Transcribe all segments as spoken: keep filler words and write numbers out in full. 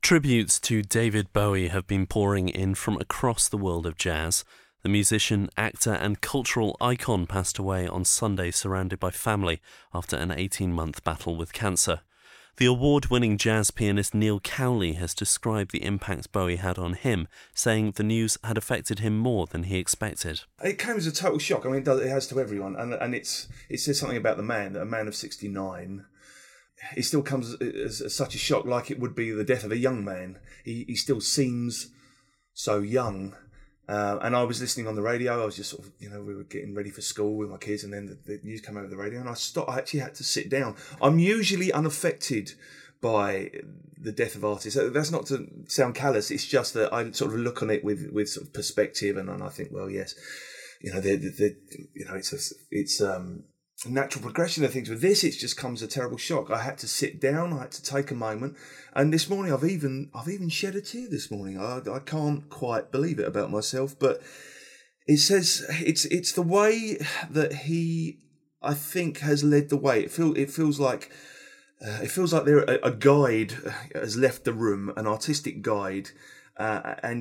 Tributes to David Bowie have been pouring in from across the world of jazz. The musician, actor and cultural icon passed away on Sunday surrounded by family after an eighteen-month battle with cancer. The award-winning jazz pianist Neil Cowley has described the impact Bowie had on him, saying the news had affected him more than he expected. It came as a total shock. I mean, it, does, it has to everyone. And, and it's it says something about the man, that a man of sixty-nine... it still comes as, as such a shock, like it would be the death of a young man. He, he still seems so young. Uh, and I was listening on the radio. I was just sort of, you know, we were getting ready for school with my kids, and then the, the news came over the radio, and I stopped. I actually had to sit down. I'm usually unaffected by the death of artists. That's not to sound callous. It's just that I sort of look on it with, with sort of perspective, and, and I think, well, yes, you know, the the you know, it's a, it's um. natural progression of things. With this, it just comes a terrible shock. I had to sit down. I had to take a moment. And this morning, I've even I've even shed a tear. This morning, I I can't quite believe it about myself. But it says it's it's the way that he, I think, has led the way. It feel it feels like uh, it feels like there a, a guide has left the room, an artistic guide, uh, and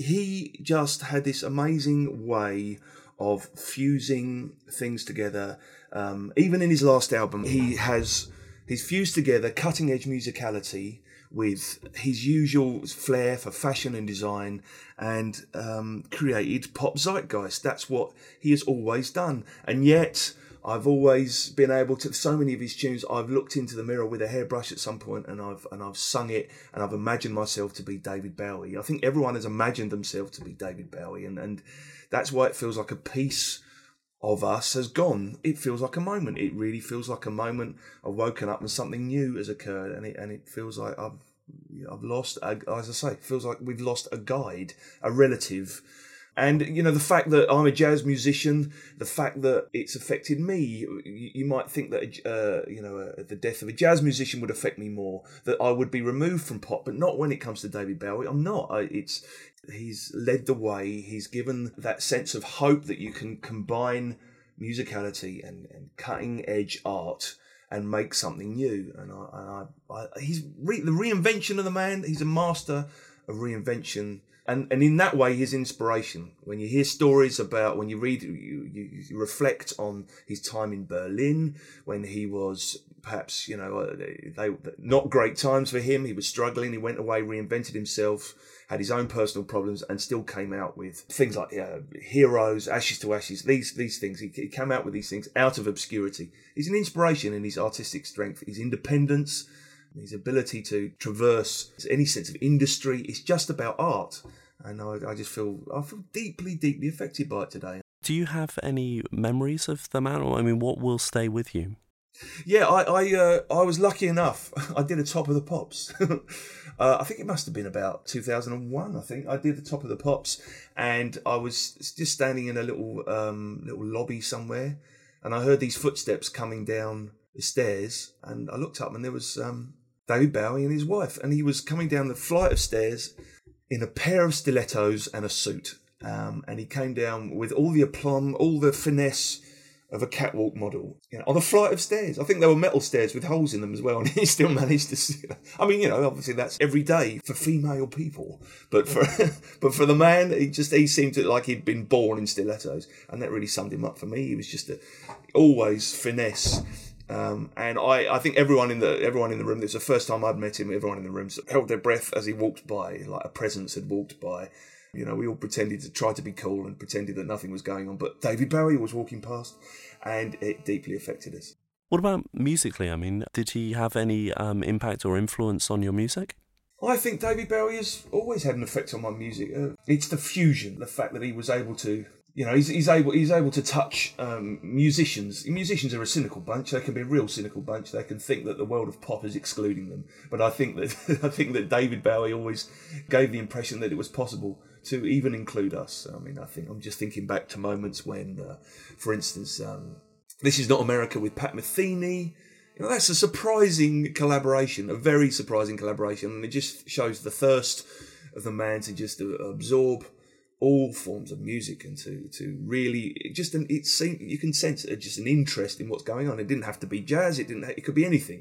he just had this amazing way of fusing things together. Um, even in his last album, he has he's fused together cutting edge musicality with his usual flair for fashion and design, and um, created pop zeitgeist. That's what he has always done. And yet, I've always been able to, so many of his tunes, I've looked into the mirror with a hairbrush at some point, and I've and I've sung it, and I've imagined myself to be David Bowie. I think everyone has imagined themselves to be David Bowie, and, and that's why it feels like a piece of us has gone. It feels like a moment. It really feels like a moment. I've woken up and something new has occurred, and it and it feels like I've I've lost, a, as I say, it feels like we've lost a guide, a relative. And, you know, the fact that I'm a jazz musician, the fact that it's affected me, you, you might think that, uh, you know, uh, the death of a jazz musician would affect me more, that I would be removed from pop, but not when it comes to David Bowie. I'm not. I, it's He's led the way. He's given that sense of hope that you can combine musicality and, and cutting-edge art and make something new. And I, and I, I he's re, the reinvention of the man. He's a master of reinvention. And and in that way, his inspiration. When you hear stories about, when you read, you, you, you reflect on his time in Berlin, when he was perhaps, you know, they not great times for him. He was struggling. He went away, reinvented himself, had his own personal problems, and still came out with things like uh, Heroes, Ashes to Ashes, these these things. He, he came out with these things out of obscurity. He's an inspiration in his artistic strength, his independence, his ability to traverse any sense of industry. It's just about art. And I, I just feel, I feel deeply, deeply affected by it today. Do you have any memories of the man? I mean, what will stay with you? Yeah, I I, uh, I was lucky enough. I did a Top of the Pops. uh, I think it must have been about two thousand one, I think. I did the Top of the Pops, and I was just standing in a little um, little lobby somewhere, and I heard these footsteps coming down the stairs, and I looked up, and there was um, David Bowie and his wife, and he was coming down the flight of stairs in a pair of stilettos and a suit. Um, and he came down with all the aplomb, all the finesse of a catwalk model, you know, on a flight of stairs. I think they were metal stairs with holes in them as well, and he still managed to. I mean, you know, obviously that's every day for female people, but for but for the man, he just he seemed to like he'd been born in stilettos, and that really summed him up for me. He was just a, always finesse. Um, and I, I think everyone in the everyone in the room, it was the first time I'd met him, everyone in the room held their breath as he walked by, like a presence had walked by. You know, we all pretended to try to be cool and pretended that nothing was going on, but David Bowie was walking past, and it deeply affected us. What about musically? I mean, did he have any um, impact or influence on your music? I think David Bowie has always had an effect on my music. Uh, it's the fusion, the fact that he was able to, you know, he's, he's able he's able to touch um, musicians. Musicians are a cynical bunch. They can be a real cynical bunch. They can think that the world of pop is excluding them. But I think that I think that David Bowie always gave the impression that it was possible to even include us. I mean, I think I'm just thinking back to moments when, uh, for instance, um, This Is Not America with Pat Metheny. You know, that's a surprising collaboration, a very surprising collaboration, and it just shows the thirst of the man to just uh, absorb all forms of music and to to really just an it seemed you can sense just an interest in what's going on. It didn't have to be jazz. It didn't. It could be anything.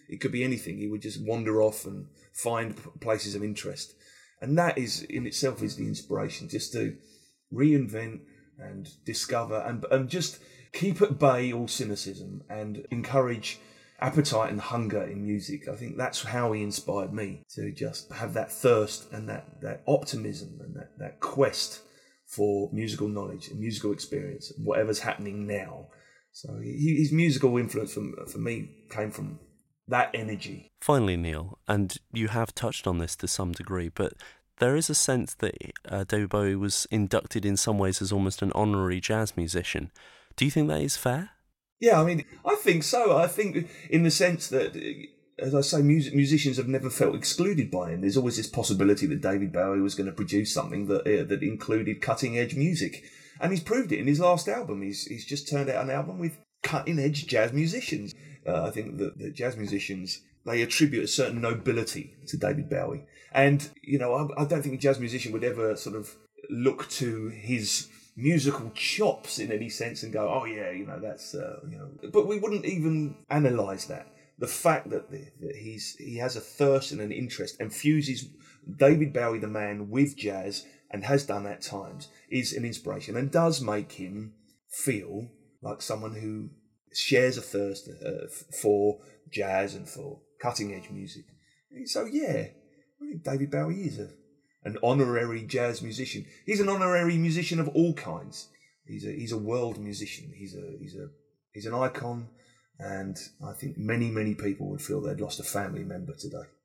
It could be anything. He would just wander off and find places of interest. And that is in itself is the inspiration, just to reinvent and discover and, and just keep at bay all cynicism and encourage appetite and hunger in music. I think that's how he inspired me, to just have that thirst and that, that optimism and that, that quest for musical knowledge and musical experience, whatever's happening now. So he, his musical influence for, for me came from that energy. Finally, Neil, and you have touched on this to some degree, but there is a sense that uh, David Bowie was inducted in some ways as almost an honorary jazz musician. Do you think that is fair? Yeah, I mean, I think so. I think in the sense that, as I say, music, musicians have never felt excluded by him. There's always this possibility that David Bowie was going to produce something that uh, that included cutting-edge music. And he's proved it in his last album. He's he's just turned out an album with cutting-edge jazz musicians. Uh, I think that the jazz musicians, they attribute a certain nobility to David Bowie. And, you know, I, I don't think a jazz musician would ever sort of look to his musical chops in any sense and go, oh yeah, you know, that's, uh, you know, but we wouldn't even analyse that. The fact that, the, that he's he has a thirst and an interest and fuses David Bowie, the man, with jazz, and has done at times, is an inspiration and does make him feel like someone who shares a thirst uh, for jazz and for cutting-edge music. So yeah, I think David Bowie is a an honorary jazz musician. He's an honorary musician of all kinds. He's a he's a world musician. He's a he's a he's an icon, and I think many many people would feel they'd lost a family member today.